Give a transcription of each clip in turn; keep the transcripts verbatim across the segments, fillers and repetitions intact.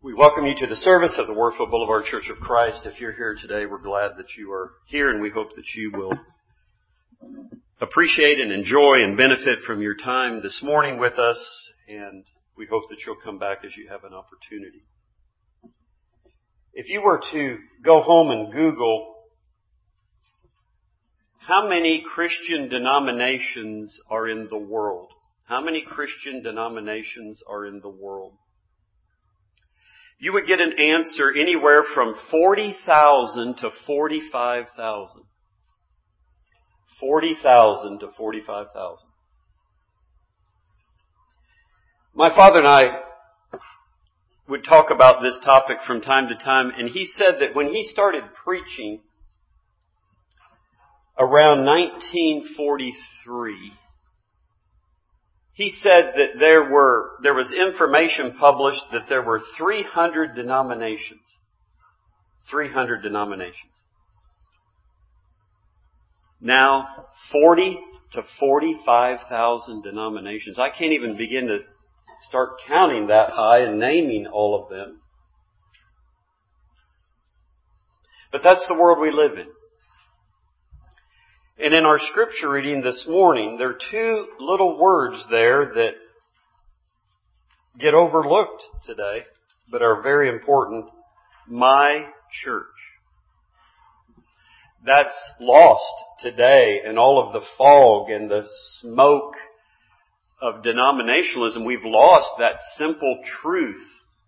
We welcome you to the service of the Warfield Boulevard Church of Christ. If you're here today, we're glad that you are here, and we hope that you will appreciate and enjoy and benefit from your time this morning with us, and we hope that you'll come back as you have an opportunity. If you were to go home and Google how many Christian denominations are in the world, how many Christian denominations are in the world, you would get an answer anywhere from forty thousand to forty-five thousand. forty thousand to forty-five thousand. My father and I would talk about this topic from time to time, and he said that when he started preaching around nineteen forty-three, he said that there were, there was information published that there were three hundred denominations. three hundred denominations. Now, forty to forty-five thousand denominations. I can't even begin to start counting that high and naming all of them. But that's the world we live in. And in our scripture reading this morning, there are two little words there that get overlooked today, but are very important. My church. That's lost today in all of the fog and the smoke of denominationalism. We've lost that simple truth.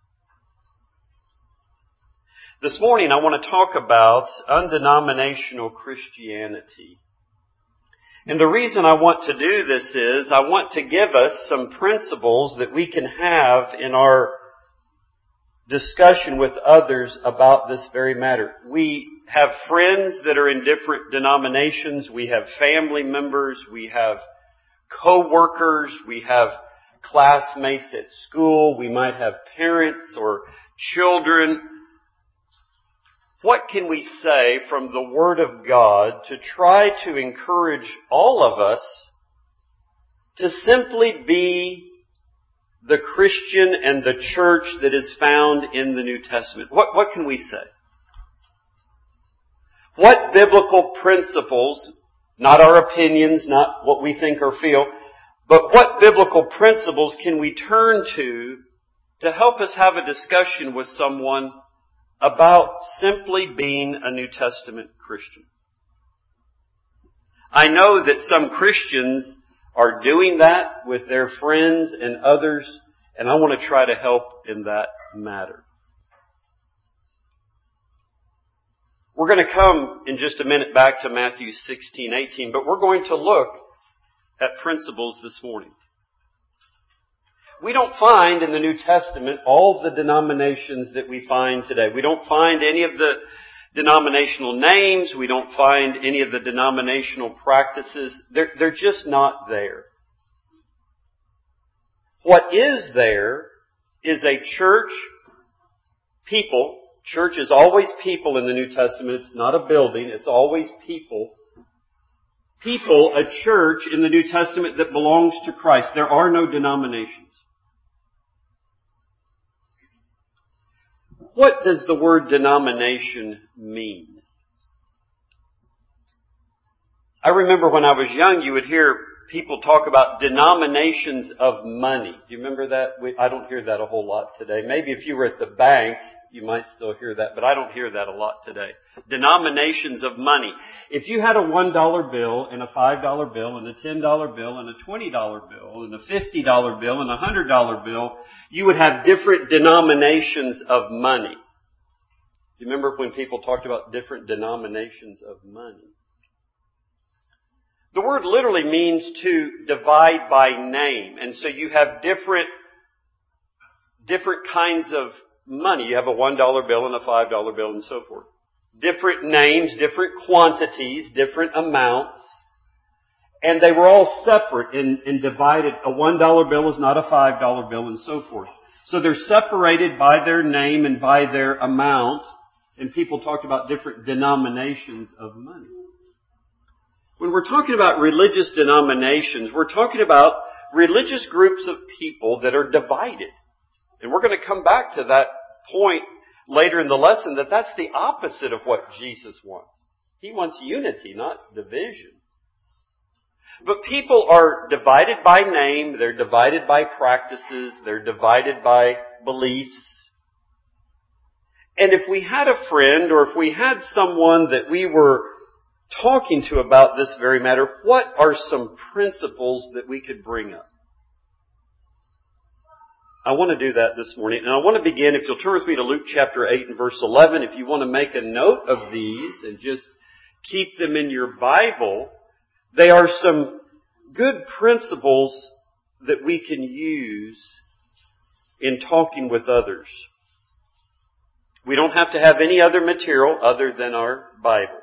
This morning I want to talk about undenominational Christianity. And the reason I want to do this is I want to give us some principles that we can have in our discussion with others about this very matter. We have friends that are in different denominations. We have family members. We have co-workers. We have classmates at school. We might have parents or children. What can we say from the Word of God to try to encourage all of us to simply be the Christian and the church that is found in the New Testament? What, what can we say? What biblical principles, not our opinions, not what we think or feel, but what biblical principles can we turn to to help us have a discussion with someone about simply being a New Testament Christian? I know that some Christians are doing that with their friends and others, and I want to try to help in that matter. We're going to come in just a minute back to Matthew sixteen eighteen, but we're going to look at principles this morning. We don't find in the New Testament all the denominations that we find today. We don't find any of the denominational names. We don't find any of the denominational practices. They're, they're just not there. What is there is a church, people. Church is always people in the New Testament. It's not a building. It's always people. People, a church in the New Testament that belongs to Christ. There are no denominations. What does the word denomination mean? I remember when I was young, you would hear people talk about denominations of money. Do you remember that? We, I don't hear that a whole lot today. Maybe if you were at the bank, you might still hear that, but I don't hear that a lot today. Denominations of money. If you had a one dollar bill and a five dollar bill and a ten dollar bill and a twenty dollar bill and a fifty dollar bill and a one hundred dollar bill, you would have different denominations of money. Do you remember when people talked about different denominations of money? The word literally means to divide by name. And so you have different, different kinds of money. You have a one dollar bill and a five dollar bill and so forth. Different names, different quantities, different amounts. And they were all separate and, and divided. A one dollar bill is not a five dollar bill and so forth. So they're separated by their name and by their amount. And people talked about different denominations of money. When we're talking about religious denominations, we're talking about religious groups of people that are divided. And we're going to come back to that point later in the lesson that that's the opposite of what Jesus wants. He wants unity, not division. But people are divided by name, they're divided by practices, they're divided by beliefs. And if we had a friend or if we had someone that we were talking to about this very matter, what are some principles that we could bring up? I want to do that this morning. And I want to begin, if you'll turn with me to Luke chapter eight and verse eleven, if you want to make a note of these and just keep them in your Bible, they are some good principles that we can use in talking with others. We don't have to have any other material other than our Bible.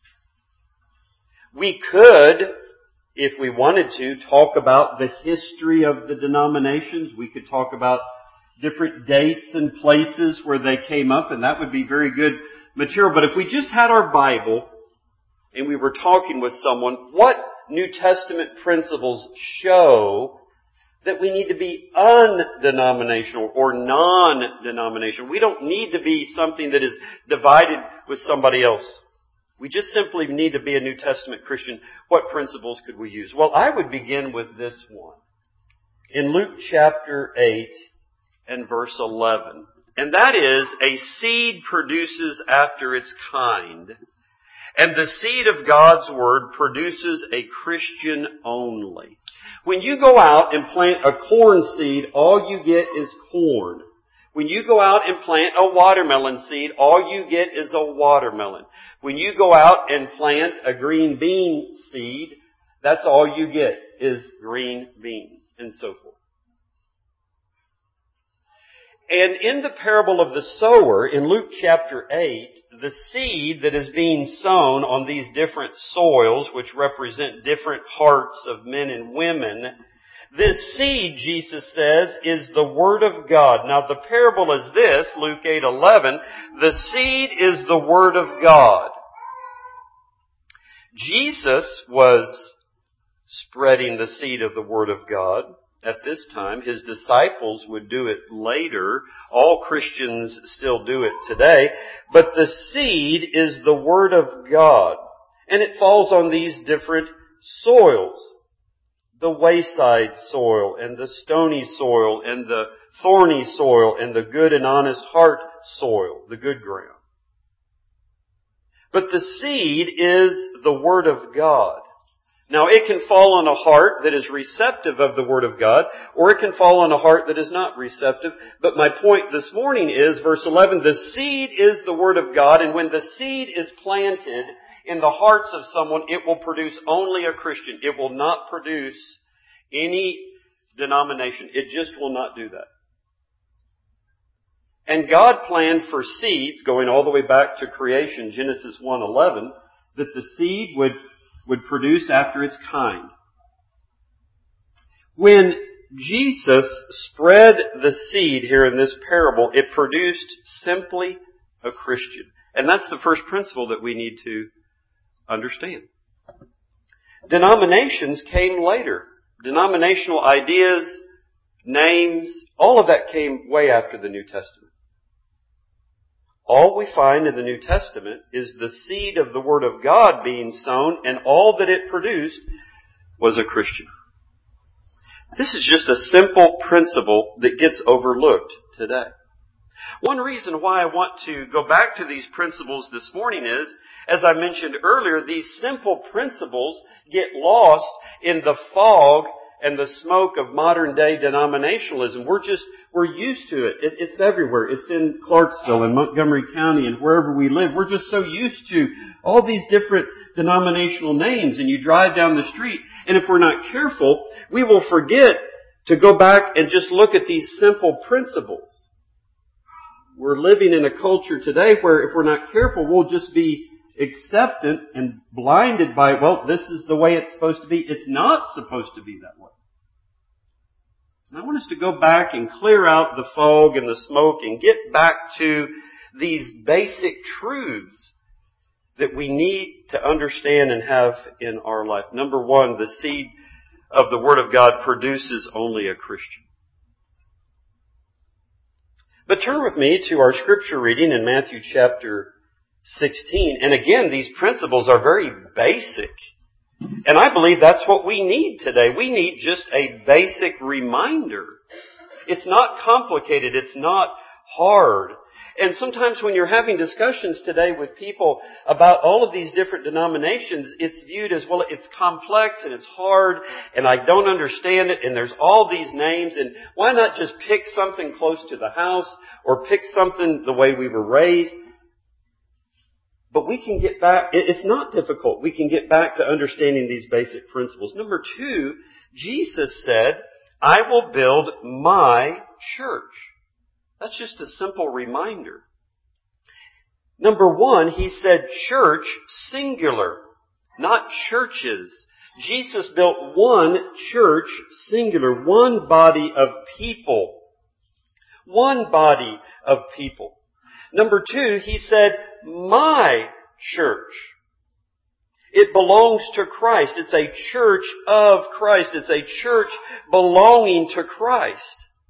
We could, if we wanted to, talk about the history of the denominations. We could talk about different dates and places where they came up, and that would be very good material. But if we just had our Bible and we were talking with someone, what New Testament principles show that we need to be undenominational or non-denominational? We don't need to be something that is divided with somebody else. We just simply need to be a New Testament Christian. What principles could we use? Well, I would begin with this one. In Luke chapter eight and verse eleven. And that is, a seed produces after its kind. And the seed of God's Word produces a Christian only. When you go out and plant a corn seed, all you get is corn. When you go out and plant a watermelon seed, all you get is a watermelon. When you go out and plant a green bean seed, that's all you get is green beans, and so forth. And in the parable of the sower, in Luke chapter eight, the seed that is being sown on these different soils, which represent different hearts of men and women, this seed, Jesus says, is the Word of God. Now the parable is this, Luke eight eleven, the seed is the Word of God. Jesus was spreading the seed of the Word of God at this time. His disciples would do it later. All Christians still do it today. But the seed is the Word of God. And it falls on these different soils. The wayside soil, and the stony soil, and the thorny soil, and the good and honest heart soil, the good ground. But the seed is the Word of God. Now, it can fall on a heart that is receptive of the Word of God, or it can fall on a heart that is not receptive. But my point this morning is, verse eleven, the seed is the Word of God, and when the seed is planted in the hearts of someone, it will produce only a Christian. It will not produce any denomination. It just will not do that. And God planned for seeds, going all the way back to creation, Genesis one eleven, that the seed would, would produce after its kind. When Jesus spread the seed here in this parable, it produced simply a Christian. And that's the first principle that we need to understand. Denominations came later. Denominational ideas, names, all of that came way after the New Testament. All we find in the New Testament is the seed of the Word of God being sown, and all that it produced was a Christian. This is just a simple principle that gets overlooked today. One reason why I want to go back to these principles this morning is, as I mentioned earlier, these simple principles get lost in the fog and the smoke of modern day denominationalism. We're just, we're used to it. it. It's everywhere. It's in Clarksville and Montgomery County and wherever we live. We're just so used to all these different denominational names, and you drive down the street, and if we're not careful, we will forget to go back and just look at these simple principles. We're living in a culture today where if we're not careful, we'll just be acceptant and blinded by, well, this is the way it's supposed to be. It's not supposed to be that way. And I want us to go back and clear out the fog and the smoke and get back to these basic truths that we need to understand and have in our life. Number one, the seed of the Word of God produces only a Christian. But turn with me to our scripture reading in Matthew chapter sixteen. And again, these principles are very basic. And I believe that's what we need today. We need just a basic reminder. It's not complicated. It's not hard. And sometimes when you're having discussions today with people about all of these different denominations, it's viewed as, well, it's complex and it's hard and I don't understand it and there's all these names, and why not just pick something close to the house or pick something the way we were raised? But we can get back, it's not difficult. We can get back to understanding these basic principles. Number two, Jesus said, I will build my church. That's just a simple reminder. Number one, he said church singular, not churches. Jesus built one church singular, one body of people. One body of people. Number two, he said, my church. It belongs to Christ. It's a church of Christ. It's a church belonging to Christ.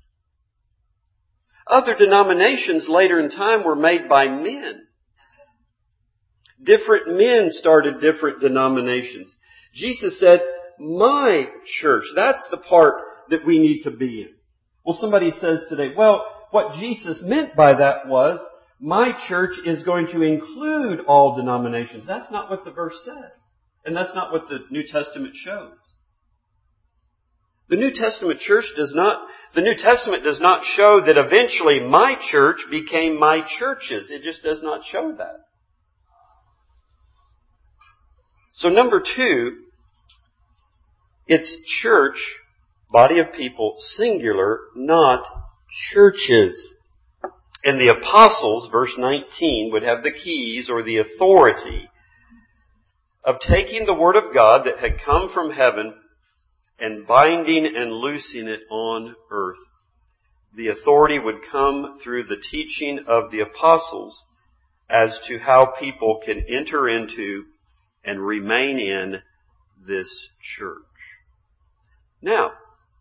Other denominations later in time were made by men. Different men started different denominations. Jesus said, my church. That's the part that we need to be in. Well, somebody says today, well, what Jesus meant by that was, my church is going to include all denominations. That's not what the verse says. And that's not what the New Testament shows. The New Testament church does not, the New Testament does not show that eventually my church became my churches. It just does not show that. So number two, it's church, body of people, singular, not churches. And the apostles, verse nineteen, would have the keys or the authority of taking the word of God that had come from heaven and binding and loosing it on earth. The authority would come through the teaching of the apostles as to how people can enter into and remain in this church. Now,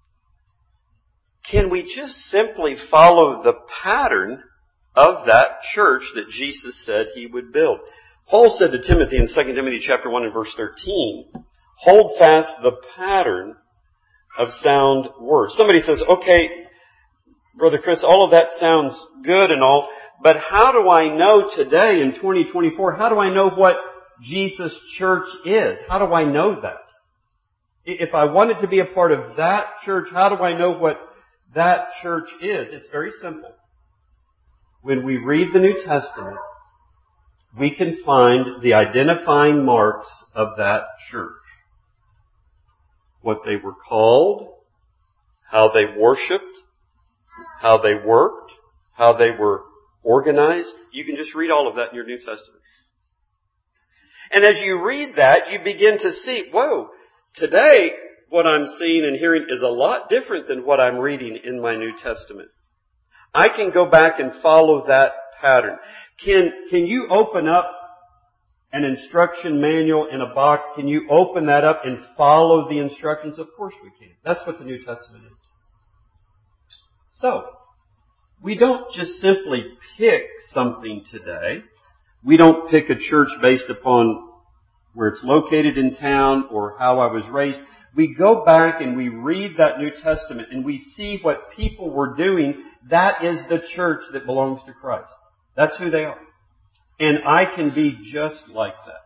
can we just simply follow the pattern of that church that Jesus said he would build? Paul said to Timothy in Second Timothy chapter one and verse thirteen, hold fast the pattern of sound words. Somebody says, okay, Brother Chris, all of that sounds good and all, but how do I know today in twenty twenty-four, how do I know what Jesus' church is? How do I know that? If I wanted to be a part of that church, how do I know what that church is? It's very simple. When we read the New Testament, we can find the identifying marks of that church. What they were called, how they worshiped, how they worked, how they were organized. You can just read all of that in your New Testament. And as you read that, you begin to see, whoa, today what I'm seeing and hearing is a lot different than what I'm reading in my New Testament. I can go back and follow that pattern. Can, can you open up an instruction manual in a box? Can you open that up and follow the instructions? Of course we can. That's what the New Testament is. So, we don't just simply pick something today. We don't pick a church based upon where it's located in town or how I was raised. We go back and we read that New Testament and we see what people were doing. That is the church that belongs to Christ. That's who they are. And I can be just like that.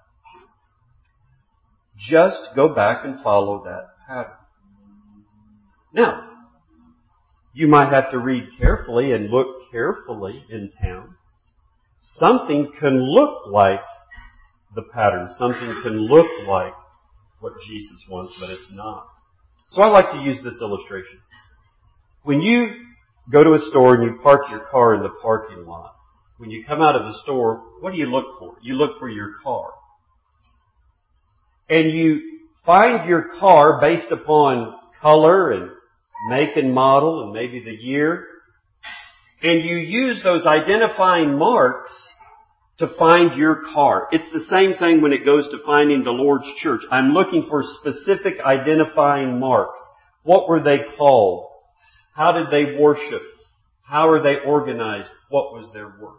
Just go back and follow that pattern. Now, you might have to read carefully and look carefully in town. Something can look like the pattern. Something can look like what Jesus wants, but it's not. So I like to use this illustration. When you go to a store and you park your car in the parking lot, when you come out of the store, what do you look for? You look for your car. And you find your car based upon color and make and model and maybe the year. And you use those identifying marks to find your car. It's the same thing when it goes to finding the Lord's church. I'm looking for specific identifying marks. What were they called? How did they worship? How are they organized? What was their work?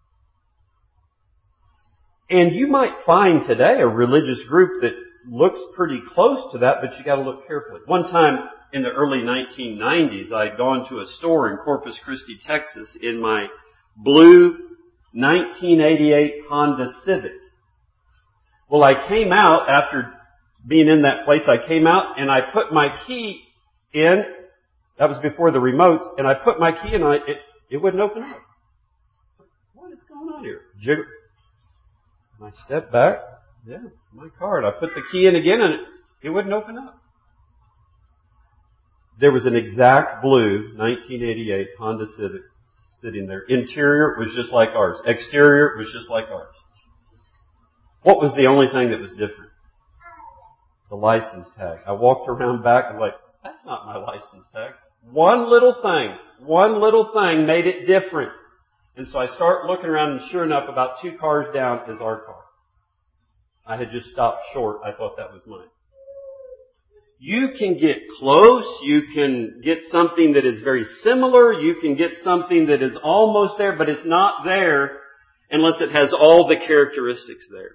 And you might find today a religious group that looks pretty close to that, but you got to look carefully. One time in the early nineteen nineties, I had gone to a store in Corpus Christi, Texas, in my blue nineteen eighty-eight Honda Civic. Well, I came out after being in that place. I came out and I put my key in. That was before the remotes, and I put my key in. And I, it it wouldn't open up. What is going on here? Jigger. I stepped back. Yeah, it's my card. I put the key in again, and it, it wouldn't open up. There was an exact blue nineteen eighty-eight Honda Civic sitting there. Interior was just like ours. Exterior was just like ours. What was the only thing that was different? The license tag. I walked around back and was like, that's not my license tag. One little thing, one little thing made it different. And so I start looking around, and sure enough, about two cars down is our car. I had just stopped short. I thought that was mine. You can get close. You can get something that is very similar. You can get something that is almost there, but it's not there unless it has all the characteristics there.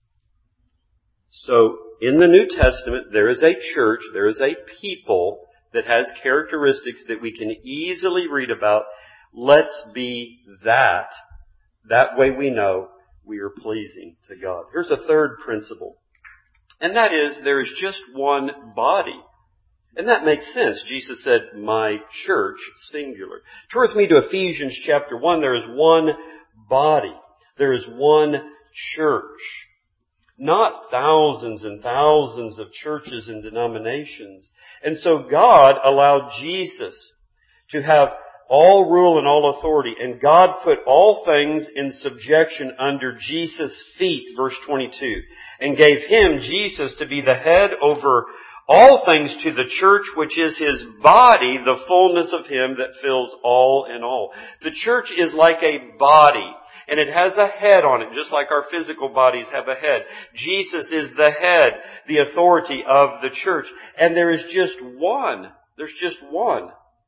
So, in the New Testament, there is a church, there is a people that has characteristics that we can easily read about. Let's be that. That way we know we are pleasing to God. Here's a third principle. And that is, there is just one body. And that makes sense. Jesus said, my church, singular. Turn with me to Ephesians chapter one. There is one body. There is one church. Not thousands and thousands of churches and denominations. And so God allowed Jesus to have all rule and all authority. And God put all things in subjection under Jesus' feet, verse twenty-two. And gave Him, Jesus, to be the head over all things to the church, which is His body, the fullness of Him that fills all in all. The church is like a body. And it has a head on it, just like our physical bodies have a head. Jesus is the head, the authority of the church. And there is just one. There's just one.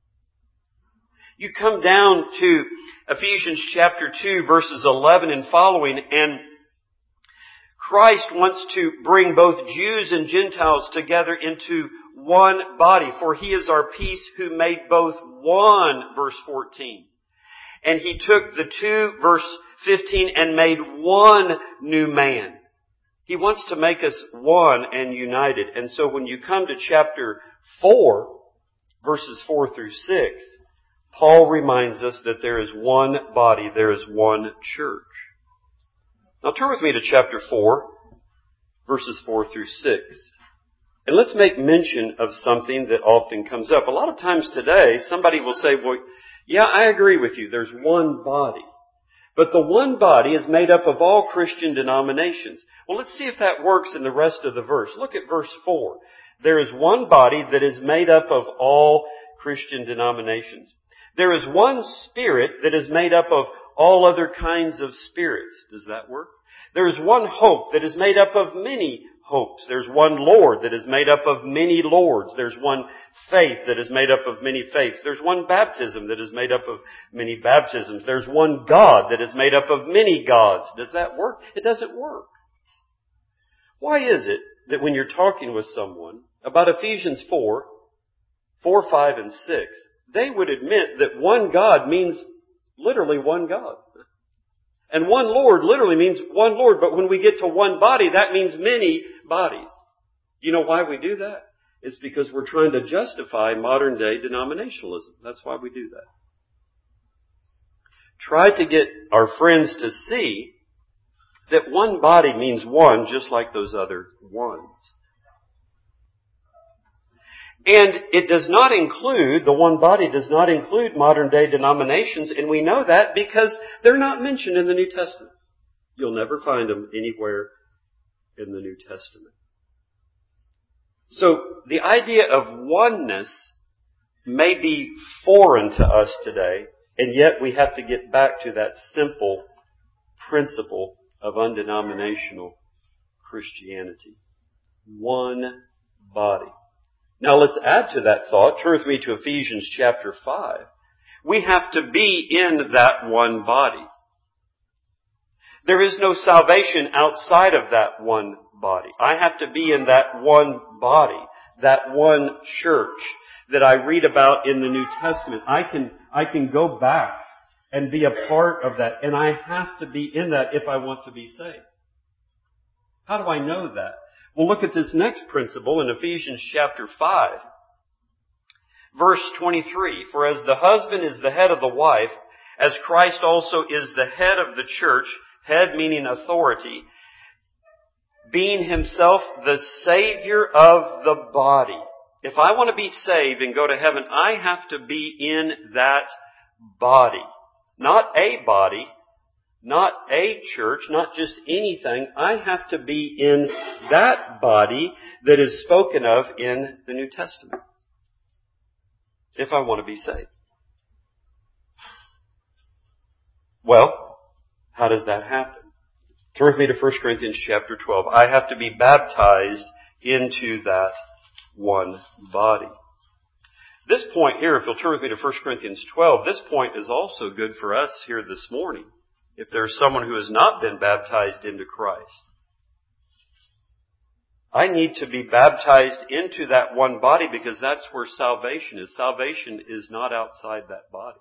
You come down to Ephesians chapter two, verses eleven and following, and Christ wants to bring both Jews and Gentiles together into one body. For He is our peace, who made both one, verse fourteen. And He took the two, verse fifteen, and made one new man. He wants to make us one and united. And so when you come to chapter four, verses four through six, Paul reminds us that there is one body, there is one church. Now turn with me to chapter four, verses four through six. And let's make mention of something that often comes up. A lot of times today, somebody will say, well, yeah, I agree with you. There's one body. But the one body is made up of all Christian denominations. Well, let's see if that works in the rest of the verse. Look at verse four. There is one body that is made up of all Christian denominations. There is one Spirit that is made up of all other kinds of spirits. Does that work? There is one hope that is made up of many hopes. There's one Lord that is made up of many Lords. There's one faith that is made up of many faiths. There's one baptism that is made up of many baptisms. There's one God that is made up of many gods. Does that work? It doesn't work. Why is it that when you're talking with someone about Ephesians four, four, five, and six, they would admit that one God means literally one God. And one Lord literally means one Lord. But when we get to one body, that means many bodies. Do you know why we do that? It's because we're trying to justify modern day denominationalism. That's why we do that. Try to get our friends to see that one body means one, just like those other ones. And it does not include, the one body does not include modern day denominations, and we know that because they're not mentioned in the New Testament. You'll never find them anywhere in the New Testament. So the idea of oneness may be foreign to us today, and yet we have to get back to that simple principle of undenominational Christianity. One body. Now let's add to that thought. Turn with me to Ephesians chapter five. We have to be in that one body. There is no salvation outside of that one body. I have to be in that one body, that one church that I read about in the New Testament. I can, I can go back and be a part of that, and I have to be in that if I want to be saved. How do I know that? Well, look at this next principle in Ephesians chapter five. Verse twenty-three, for as the husband is the head of the wife, as Christ also is the head of the church, head meaning authority, being himself the Savior of the body. If I want to be saved and go to heaven, I have to be in that body. Not a body, not a church, not just anything. I have to be in that body that is spoken of in the New Testament if I want to be saved. Well, how does that happen? Turn with me to First Corinthians chapter twelve. I have to be baptized into that one body. This point here, if you'll turn with me to First Corinthians twelve, this point is also good for us here this morning. If there's someone who has not been baptized into Christ, I need to be baptized into that one body because that's where salvation is. Salvation is not outside that body.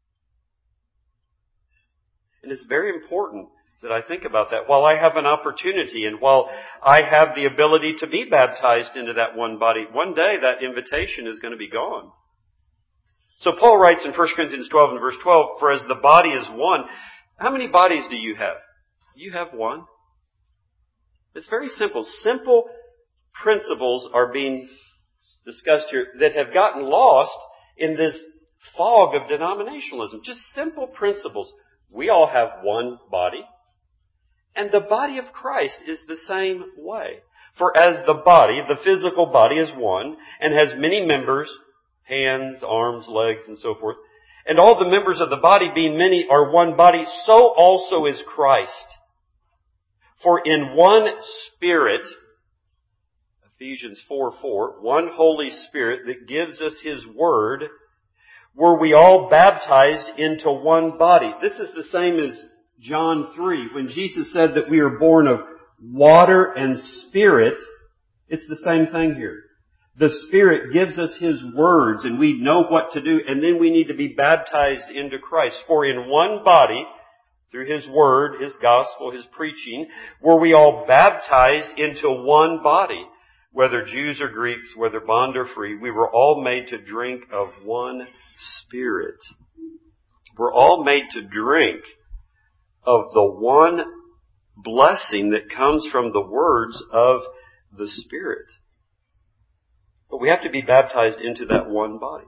And it's very important that I think about that. While I have an opportunity and while I have the ability to be baptized into that one body, one day that invitation is going to be gone. So Paul writes in First Corinthians twelve and verse twelve, for as the body is one, how many bodies do you have? You have one. It's very simple. Simple principles are being discussed here that have gotten lost in this fog of denominationalism. Just simple principles. We all have one body. And the body of Christ is the same way. For as the body, the physical body is one, and has many members, hands, arms, legs, and so forth, and all the members of the body being many are one body, so also is Christ. For in one Spirit, Ephesians four four, one Holy Spirit that gives us His Word, were we all baptized into one body. This is the same as John three, when Jesus said that we are born of water and Spirit. It's the same thing here. The Spirit gives us His words and we know what to do, and then we need to be baptized into Christ. For in one body, through His Word, His Gospel, His preaching, were we all baptized into one body. Whether Jews or Greeks, whether bond or free, we were all made to drink of one Spirit. We're all made to drink of the one blessing that comes from the words of the Spirit. But we have to be baptized into that one body.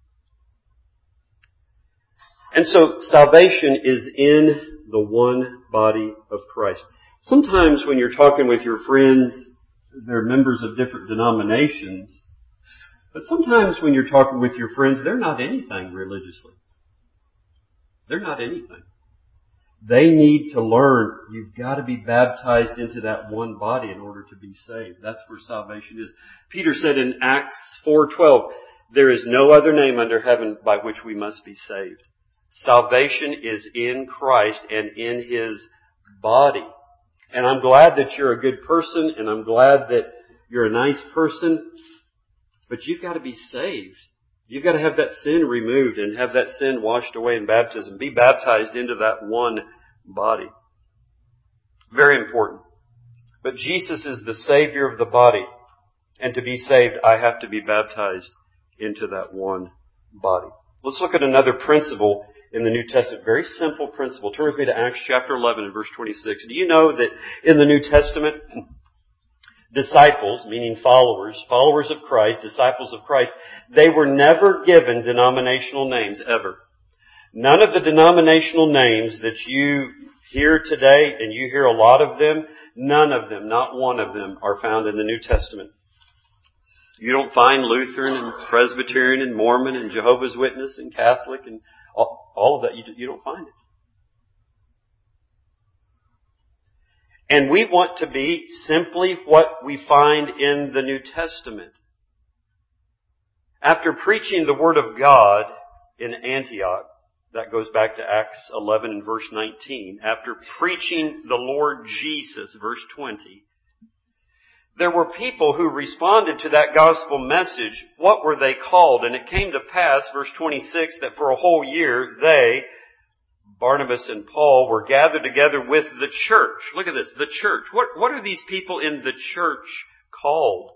And so salvation is in the one body of Christ. Sometimes when you're talking with your friends, they're members of different denominations, but sometimes when you're talking with your friends, they're not anything religiously. They're not anything. They need to learn you've got to be baptized into that one body in order to be saved. That's where salvation is. Peter said in Acts four twelve, there is no other name under heaven by which we must be saved. Salvation is in Christ and in His body. And I'm glad that you're a good person, and I'm glad that you're a nice person, but you've got to be saved. You've got to have that sin removed and have that sin washed away in baptism. Be baptized into that one body. Very important. But Jesus is the Savior of the body. And to be saved, I have to be baptized into that one body. Let's look at another principle in the New Testament. Very simple principle. Turn with me to Acts chapter eleven and verse twenty-six. Do you know that in the New Testament, disciples, meaning followers, followers of Christ, disciples of Christ, they were never given denominational names, ever. None of the denominational names that you hear today, and you hear a lot of them, none of them, not one of them, are found in the New Testament. You don't find Lutheran and Presbyterian and Mormon and Jehovah's Witness and Catholic and all, all of that. You, you don't find it. And we want to be simply what we find in the New Testament. After preaching the Word of God in Antioch. That goes back to Acts eleven and verse nineteen. After preaching the Lord Jesus, verse twenty, there were people who responded to that gospel message. What were they called? And it came to pass, verse twenty-six, that for a whole year they, Barnabas and Paul, were gathered together with the church. Look at this, the church. What, what are these people in the church called?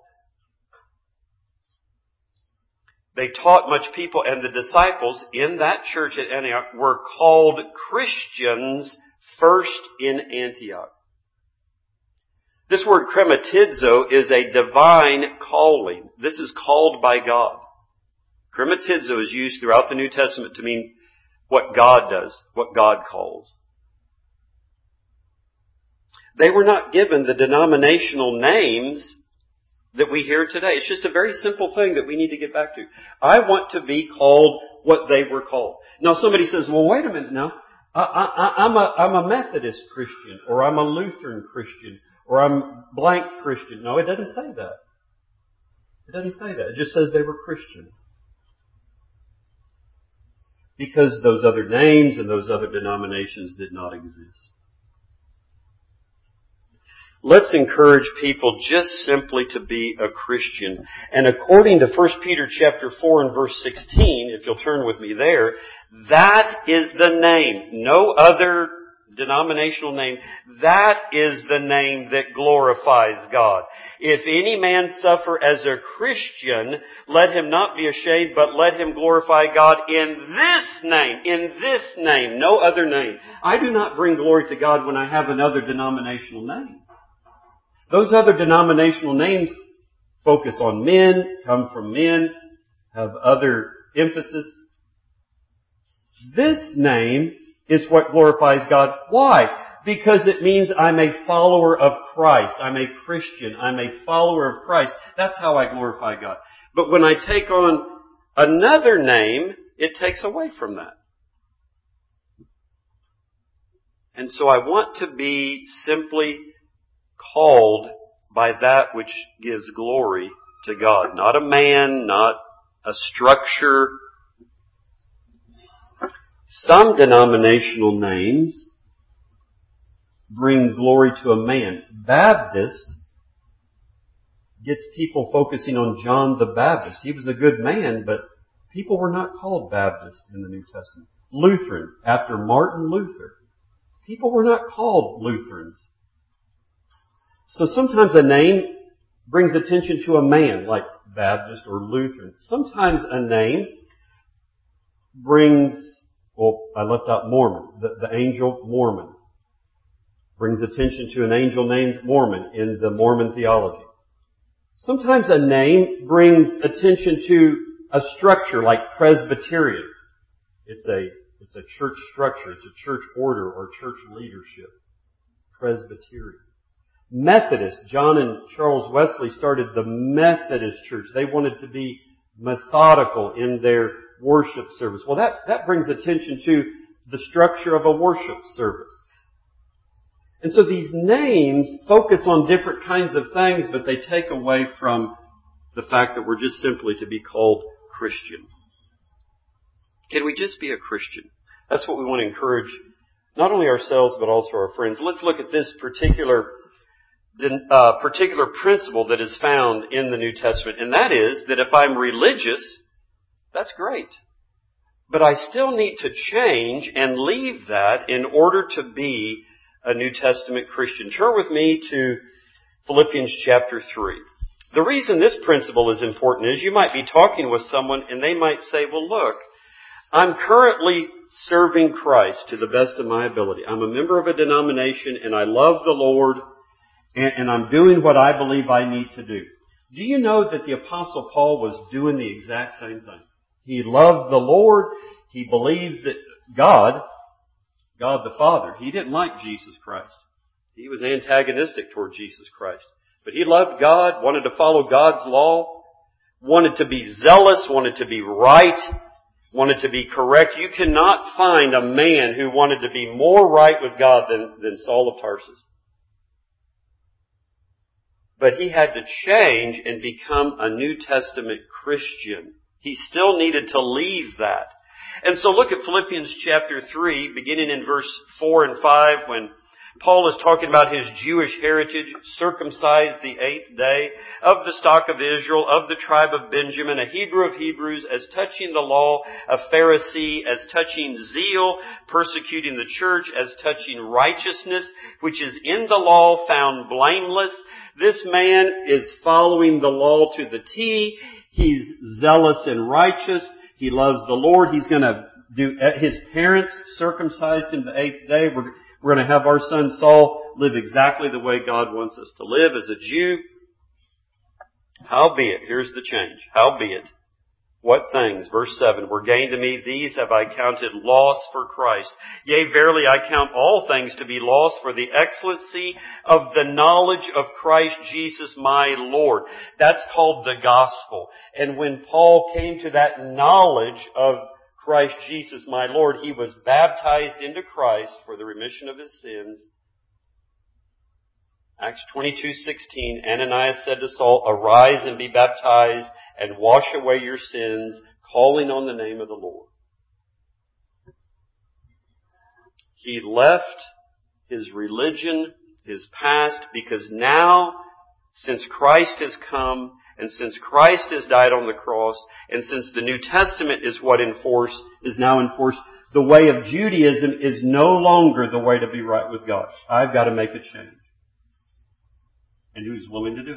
They taught much people, and the disciples in that church at Antioch were called Christians first in Antioch. This word krematizo is a divine calling. This is called by God. Krematizo is used throughout the New Testament to mean what God does, what God calls. They were not given the denominational names that we hear today. It's just a very simple thing that we need to get back to. I want to be called what they were called. Now somebody says, well, wait a minute now. I, I, I'm, a, I'm a Methodist Christian, or I'm a Lutheran Christian, or I'm blank Christian. No, it doesn't say that. It doesn't say that. It just says they were Christians. Because those other names and those other denominations did not exist. Let's encourage people just simply to be a Christian. And according to First Peter chapter four and verse sixteen, if you'll turn with me there, that is the name. No other denominational name. That is the name that glorifies God. If any man suffer as a Christian, let him not be ashamed, but let him glorify God in this name. In this name. No other name. I do not bring glory to God when I have another denominational name. Those other denominational names focus on men, come from men, have other emphasis. This name is what glorifies God. Why? Because it means I'm a follower of Christ. I'm a Christian. I'm a follower of Christ. That's how I glorify God. But when I take on another name, it takes away from that. And so I want to be simply called by that which gives glory to God. Not a man, not a structure. Some denominational names bring glory to a man. Baptist gets people focusing on John the Baptist. He was a good man, but people were not called Baptist in the New Testament. Lutheran, after Martin Luther. People were not called Lutherans. So sometimes a name brings attention to a man, like Baptist or Lutheran. Sometimes a name brings, well, I left out Mormon, the, the angel Mormon. Brings attention to an angel named Mormon in the Mormon theology. Sometimes a name brings attention to a structure like Presbyterian. It's a, it's a church structure, it's a church order or church leadership. Presbyterian. Methodist, John and Charles Wesley started the Methodist Church. They wanted to be methodical in their worship service. Well, that, that brings attention to the structure of a worship service. And so these names focus on different kinds of things, but they take away from the fact that we're just simply to be called Christian. Can we just be a Christian? That's what we want to encourage not only ourselves, but also our friends. Let's look at this particular The uh, particular principle that is found in the New Testament, and that is that if I'm religious, that's great. But I still need to change and leave that in order to be a New Testament Christian. Turn with me to Philippians chapter three. The reason this principle is important is you might be talking with someone and they might say, well, look, I'm currently serving Christ to the best of my ability. I'm a member of a denomination and I love the Lord. And I'm doing what I believe I need to do. Do you know that the Apostle Paul was doing the exact same thing? He loved the Lord. He believed that God, God the Father, he didn't like Jesus Christ. He was antagonistic toward Jesus Christ. But he loved God, wanted to follow God's law, wanted to be zealous, wanted to be right, wanted to be correct. You cannot find a man who wanted to be more right with God than, than Saul of Tarsus. But he had to change and become a New Testament Christian. He still needed to leave that. And so look at Philippians chapter three, beginning in verse four and five, when Paul is talking about his Jewish heritage, circumcised the eighth day, of the stock of Israel, of the tribe of Benjamin, a Hebrew of Hebrews, as touching the law, a Pharisee, as touching zeal, persecuting the church, as touching righteousness, which is in the law, found blameless. This man is following the law to the T. He's zealous and righteous. He loves the Lord. He's going to do, his parents circumcised him the eighth day. We're We're going to have our son Saul live exactly the way God wants us to live as a Jew. Howbeit, here's the change. Howbeit, what things, verse seven, were gained to me, these have I counted loss for Christ. Yea, verily I count all things to be loss for the excellency of the knowledge of Christ Jesus my Lord. That's called the gospel. And when Paul came to that knowledge of Christ Jesus my Lord, he was baptized into Christ for the remission of his sins. Acts twenty-two sixteen, Ananias said to Saul, arise and be baptized and wash away your sins, calling on the name of the Lord. He left his religion, his past, because now, since Christ has come, and since Christ has died on the cross, and since the New Testament is what enforce, is now enforced, the way of Judaism is no longer the way to be right with God. I've got to make a change. And who's willing to do it?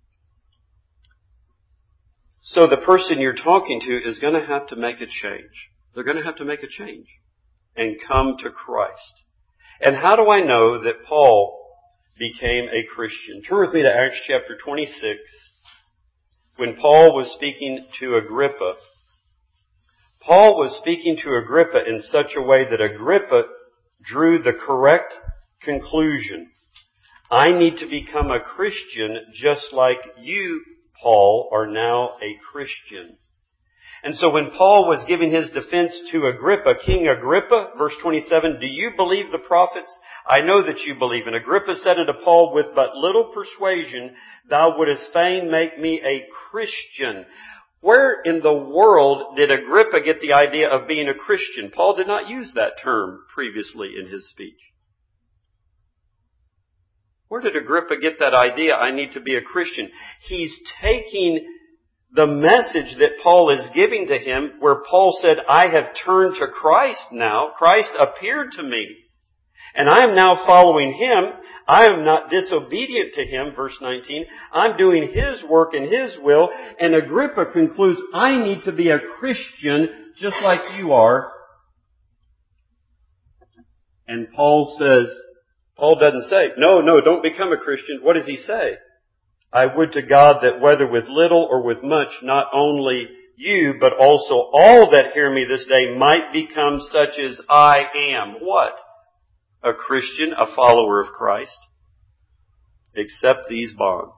So the person you're talking to is going to have to make a change. They're going to have to make a change and come to Christ. And how do I know that Paul became a Christian? Turn with me to Acts chapter twenty-six. When Paul was speaking to Agrippa, Paul was speaking to Agrippa in such a way that Agrippa drew the correct conclusion. I need to become a Christian just like you, Paul, are now a Christian. And so when Paul was giving his defense to Agrippa, King Agrippa, verse twenty-seven, do you believe the prophets? I know that you believe. And Agrippa said unto Paul, with but little persuasion, thou wouldest fain make me a Christian. Where in the world did Agrippa get the idea of being a Christian? Paul did not use that term previously in his speech. Where did Agrippa get that idea, I need to be a Christian? He's taking the message that Paul is giving to him, where Paul said, I have turned to Christ now. Christ appeared to me. And I am now following him. I am not disobedient to him, verse nineteen. I'm doing his work and his will. And Agrippa concludes, I need to be a Christian just like you are. And Paul says, Paul doesn't say, no, no, don't become a Christian. What does he say? I would to God that whether with little or with much, not only you, but also all that hear me this day might become such as I am. What? A Christian, a follower of Christ. Accept these bonds.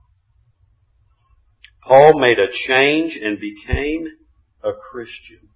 Paul made a change and became a Christian.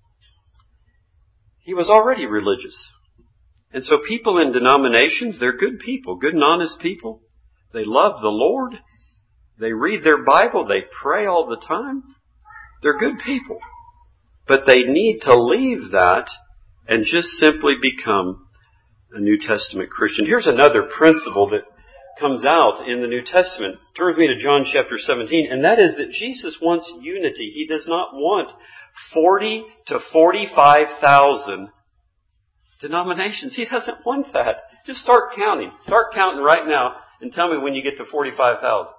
He was already religious. And so people in denominations, they're good people, good and honest people. They love the Lord. They read their Bible. They pray all the time. They're good people. But they need to leave that and just simply become a New Testament Christian. Here's another principle that comes out in the New Testament. Turn with me to John chapter seventeen, and that is that Jesus wants unity. He does not want forty to forty-five thousand denominations. He doesn't want that. Just start counting. Start counting right now and tell me when you get to forty-five thousand.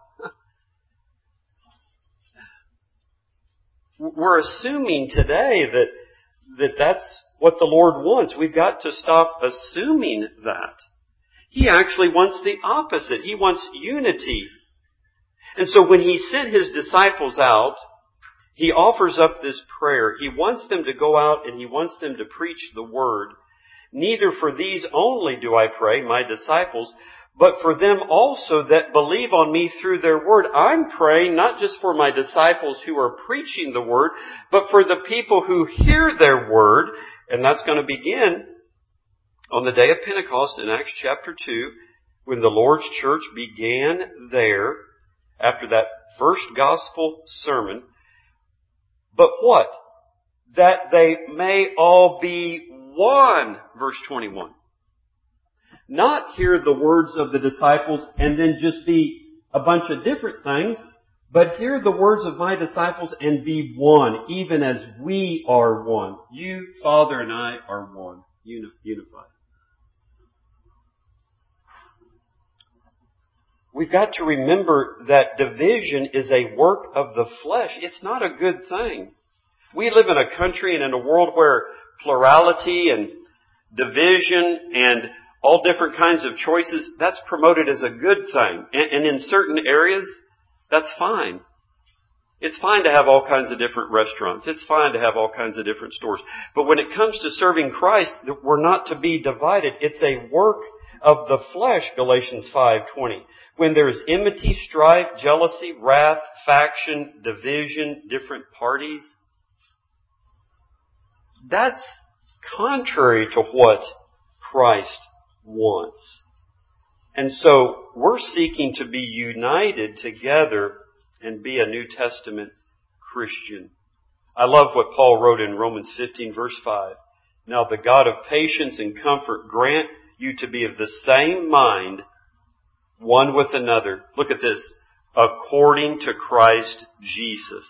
We're assuming today that, that that's what the Lord wants. We've got to stop assuming that. He actually wants the opposite. He wants unity. And so when He sent His disciples out, He offers up this prayer. He wants them to go out and He wants them to preach the Word. Neither for these only do I pray, my disciples, but for them also that believe on me through their word. I'm praying not just for my disciples who are preaching the word, but for the people who hear their word. And that's going to begin on the day of Pentecost in Acts chapter two, when the Lord's church began there after that first gospel sermon. But what? that they may all be one. Verse twenty-one. Not hear the words of the disciples and then just be a bunch of different things, but hear the words of my disciples and be one, even as we are one. You, Father, and I are one, unified. We've got to remember that division is a work of the flesh. It's not a good thing. We live in a country and in a world where plurality and division and all different kinds of choices, that's promoted as a good thing. And, and in certain areas, that's fine. It's fine to have all kinds of different restaurants. It's fine to have all kinds of different stores. But when it comes to serving Christ, we're not to be divided. It's a work of the flesh, Galatians five twenty. When there's enmity, strife, jealousy, wrath, faction, division, different parties, that's contrary to what Christ wants. And so we're seeking to be united together and be a New Testament Christian. I love what Paul wrote in Romans fifteen verse five. Now the God of patience and comfort grant you to be of the same mind one with another. Look at this. According to Christ Jesus.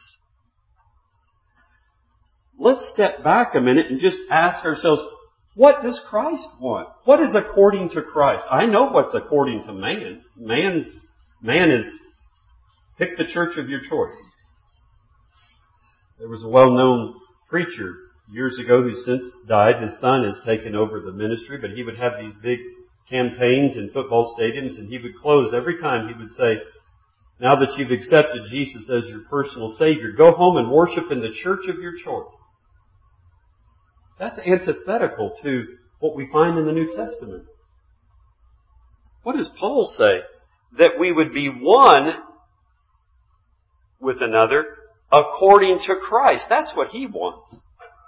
Let's step back a minute and just ask ourselves, what does Christ want? What is according to Christ? I know what's according to man. Man's, man is, pick the church of your choice. There was a well-known preacher years ago who since died. His son has taken over the ministry, but he would have these big campaigns in football stadiums, and he would close every time. He would say, now that you've accepted Jesus as your personal Savior, go home and worship in the church of your choice. That's antithetical to what we find in the New Testament. What does Paul say? That we would be one with another according to Christ. That's what he wants.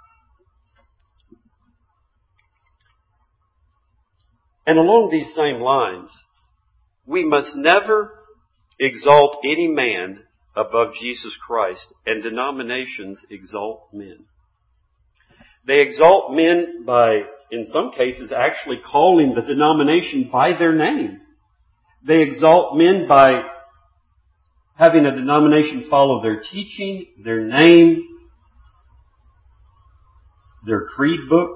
And along these same lines, we must never exalt any man above Jesus Christ, and denominations exalt men. They exalt men by, in some cases, actually calling the denomination by their name. They exalt men by having a denomination follow their teaching, their name, their creed book.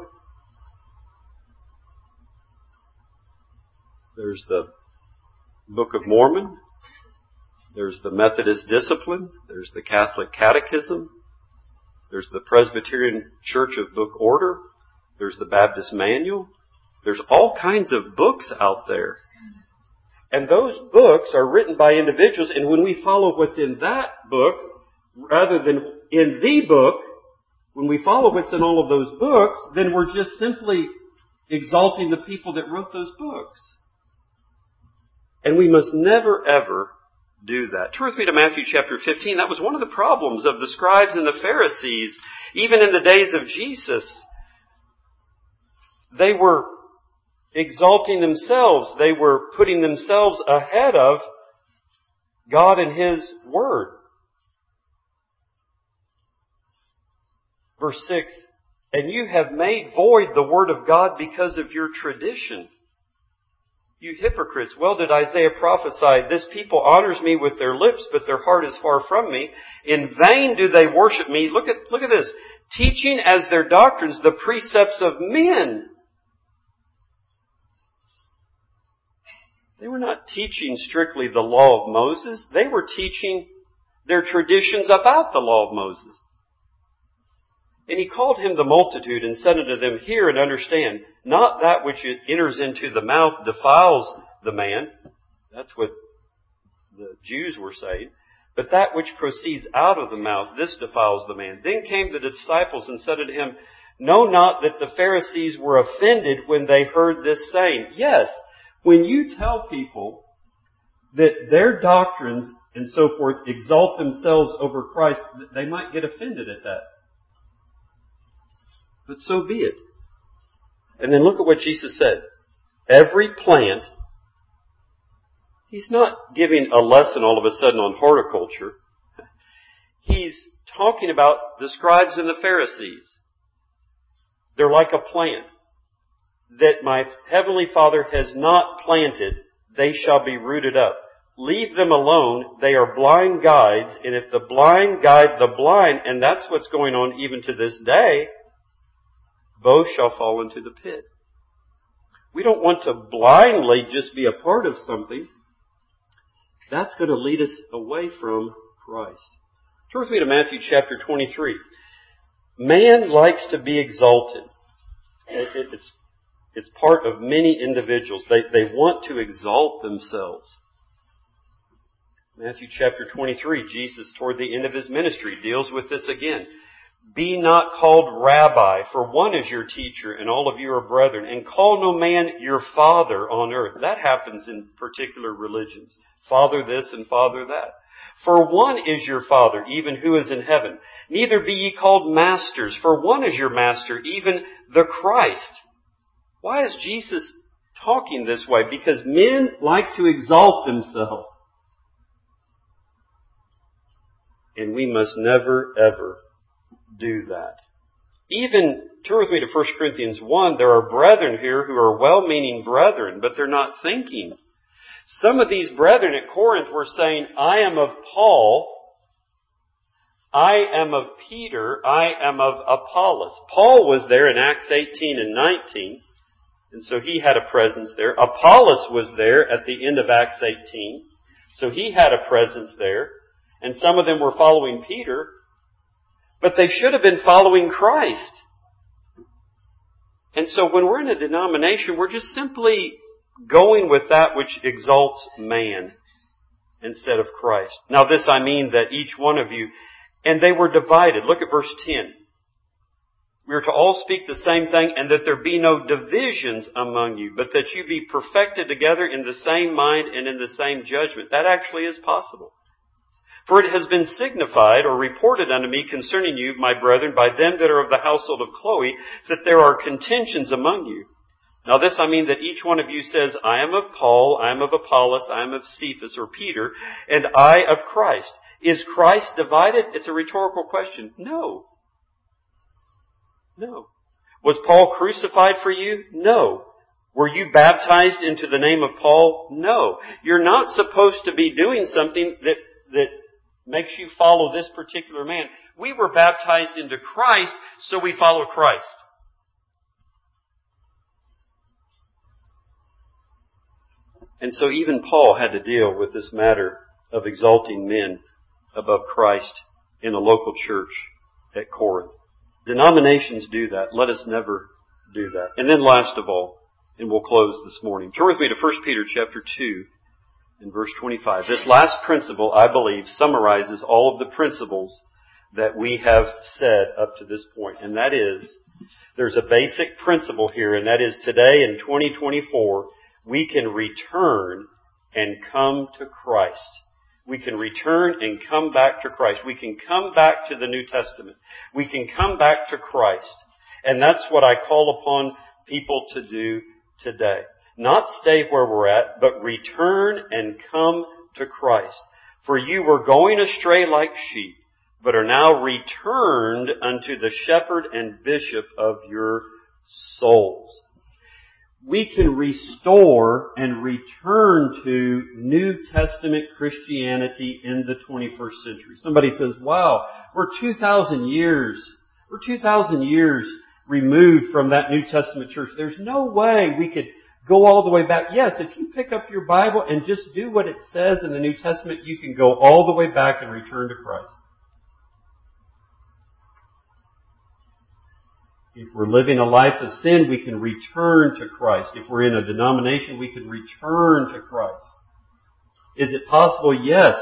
There's the Book of Mormon. There's the Methodist Discipline. There's the Catholic Catechism. There's the Presbyterian Church of Book Order. There's the Baptist Manual. There's all kinds of books out there. And those books are written by individuals, and when we follow what's in that book, rather than in the book, when we follow what's in all of those books, then we're just simply exalting the people that wrote those books. And we must never, ever do that. Turn with me to Matthew chapter fifteen. That was one of the problems of the scribes and the Pharisees. Even in the days of Jesus, they were exalting themselves. They were putting themselves ahead of God and His Word. Verse six, and you have made void the Word of God because of your tradition. You hypocrites, well did Isaiah prophesy, this people honors me with their lips, but their heart is far from me. In vain do they worship me. Look at, look at this. Teaching as their doctrines the precepts of men. They were not teaching strictly the law of Moses. They were teaching their traditions about the law of Moses. And he called him the multitude and said unto them, hear and understand, not that which enters into the mouth defiles the man. That's what the Jews were saying. But that which proceeds out of the mouth, this defiles the man. Then came the disciples and said unto him, know not that the Pharisees were offended when they heard this saying. Yes, when you tell people that their doctrines and so forth exalt themselves over Christ, they might get offended at that. But so be it. And then look at what Jesus said. Every plant, He's not giving a lesson all of a sudden on horticulture. He's talking about the scribes and the Pharisees. They're like a plant that my heavenly Father has not planted. They shall be rooted up. Leave them alone. They are blind guides. And if the blind guide the blind, and that's what's going on even to this day, both shall fall into the pit. We don't want to blindly just be a part of something. That's going to lead us away from Christ. Turn with me to Matthew chapter twenty-three. Man likes to be exalted. It's, it's part of many individuals. They, they want to exalt themselves. Matthew chapter twenty-three, Jesus, toward the end of His ministry, deals with this again. Be not called rabbi, for one is your teacher, and all of you are brethren. And call no man your father on earth. That happens in particular religions. Father this and father that. For one is your Father, even who is in heaven. Neither be ye called masters, for one is your master, even the Christ. Why is Jesus talking this way? Because men like to exalt themselves. And we must never, ever do that. Even, turn with me to First Corinthians one, there are brethren here who are well-meaning brethren, but they're not thinking. Some of these brethren at Corinth were saying, I am of Paul, I am of Peter, I am of Apollos. Paul was there in Acts eighteen and nineteen, and so he had a presence there. Apollos was there at the end of Acts eighteen, so he had a presence there. And some of them were following Peter, but they should have been following Christ. And so when we're in a denomination, we're just simply going with that which exalts man instead of Christ. Now this I mean that each one of you, and they were divided. Look at verse ten. We are to all speak the same thing, and that there be no divisions among you, but that you be perfected together in the same mind and in the same judgment. That actually is possible. For it has been signified or reported unto me concerning you, my brethren, by them that are of the household of Chloe, that there are contentions among you. Now this I mean that each one of you says, I am of Paul, I am of Apollos, I am of Cephas or Peter, and I of Christ. Is Christ divided? It's a rhetorical question. No. No. Was Paul crucified for you? No. Were you baptized into the name of Paul? No. You're not supposed to be doing something that, that makes you follow this particular man. We were baptized into Christ, so we follow Christ. And so even Paul had to deal with this matter of exalting men above Christ in a local church at Corinth. Denominations do that. Let us never do that. And then last of all, and we'll close this morning, turn with me to First Peter chapter two and verse twenty-five. This last principle, I believe, summarizes all of the principles that we have said up to this point. And that is, there's a basic principle here, and that is today in twenty twenty-four, we can return and come to Christ. We can return and come back to Christ. We can come back to the New Testament. We can come back to Christ. And that's what I call upon people to do today. Not stay where we're at, but return and come to Christ. For you were going astray like sheep, but are now returned unto the shepherd and bishop of your souls. We can restore and return to New Testament Christianity in the twenty-first century. Somebody says, wow, we're two thousand years, we're two thousand years removed from that New Testament church. There's no way we could go all the way back. Yes, if you pick up your Bible and just do what it says in the New Testament, you can go all the way back and return to Christ. If we're living a life of sin, we can return to Christ. If we're in a denomination, we can return to Christ. Is it possible? Yes.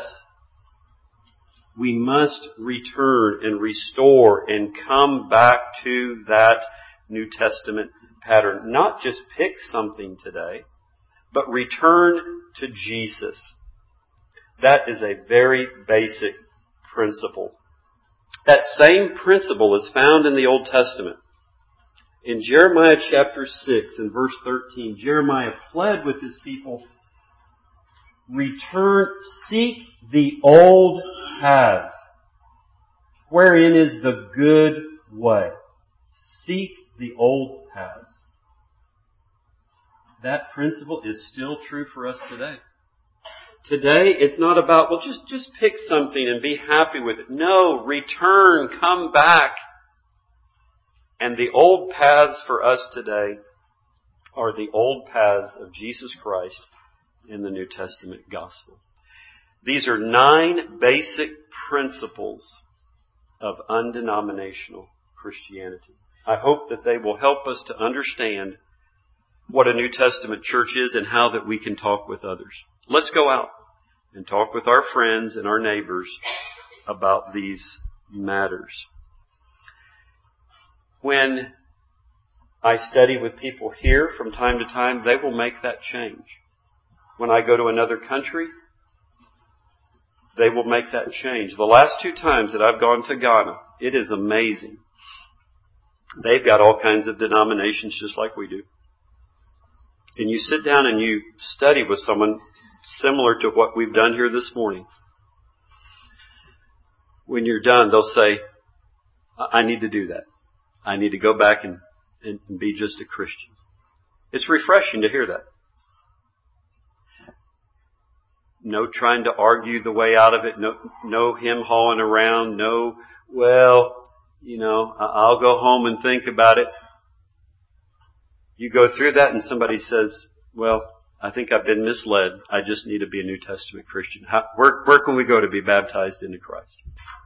We must return and restore and come back to that New Testament pattern. Not just pick something today, but return to Jesus. That is a very basic principle. That same principle is found in the Old Testament. In Jeremiah chapter six and verse thirteen, Jeremiah pled with his people, return, seek the old paths Wherein is the good way? Seek the old paths. That principle is still true for us today. Today, it's not about, well, just, just pick something and be happy with it. No, return, come back. And the old paths for us today are the old paths of Jesus Christ in the New Testament gospel. These are nine basic principles of undenominational Christianity. I hope that they will help us to understand what a New Testament church is and how that we can talk with others. Let's go out and talk with our friends and our neighbors about these matters. When I study with people here from time to time, they will make that change. When I go to another country, they will make that change. The last two times that I've gone to Ghana, it is amazing. They've got all kinds of denominations just like we do. And you sit down and you study with someone similar to what we've done here this morning. When you're done, they'll say, I need to do that. I need to go back and, and be just a Christian. It's refreshing to hear that. No trying to argue the way out of it. No, no him hawing around. No, well, you know, I'll go home and think about it. You go through that and somebody says, well, I think I've been misled. I just need to be a New Testament Christian. How, where, where can we go to be baptized into Christ?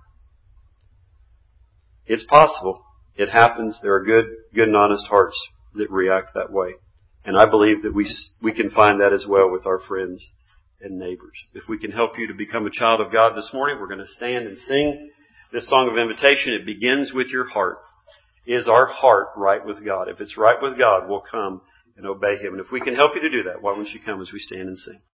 It's possible. It happens. There are good, good and honest hearts that react that way. And I believe that we, we can find that as well with our friends and neighbors. If we can help you to become a child of God this morning, we're going to stand and sing this song of invitation. It begins with your heart. Is our heart right with God? If it's right with God, we'll come and obey Him. And if we can help you to do that, why won't you come as we stand and sing?